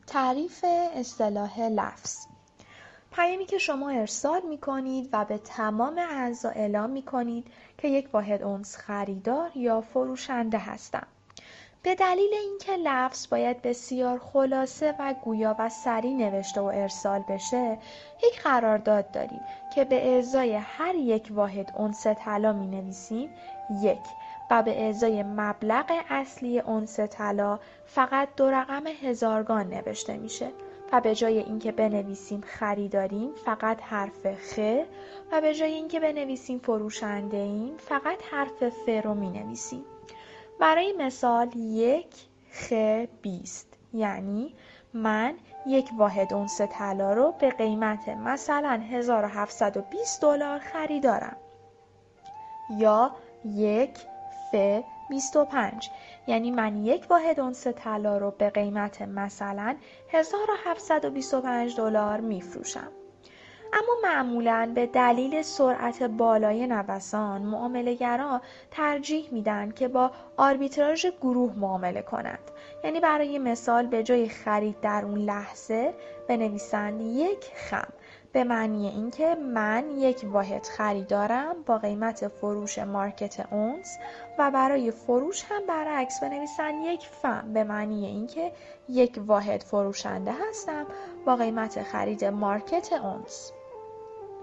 تعریف اصطلاح لفظ. پیامی که شما ارسال می کنید و به تمام اعضا اعلام می کنید که یک واحد اونس خریدار یا فروشنده هستم. به دلیل اینکه لفظ باید بسیار خلاصه و گویا و سریع نوشته و ارسال بشه، یک قرارداد داریم که به ازای هر یک واحد اونس طلا می نویسیم 1 و به ازای مبلغ اصلی اونس طلا فقط 2 رقم هزارگان نوشته میشه و به جای اینکه بنویسیم خریداریم فقط حرف خ و به جای اینکه بنویسیم فروشنده ایم فقط حرف ف رو می نویسیم. برای مثال 1 خ 20 یعنی من یک واحد اونس طلا رو به قیمت مثلا $1720 خریدارم. یا 1 ف 25 یعنی من یک واحد اونس طلا رو به قیمت مثلا $1725 میفروشم. اما معمولاً به دلیل سرعت بالای نوسان معامله‌گران ترجیح میدن که با آربیتراژ گروه معامله کنند. یعنی برای مثال به جای خرید در اون لحظه بنویسند 1 خم به معنی اینکه من یک واحد خریدارم با قیمت فروش مارکت اونس و برای فروش هم برعکس بنویسند 1 فم به معنی اینکه یک واحد فروشنده هستم با قیمت خرید مارکت اونس.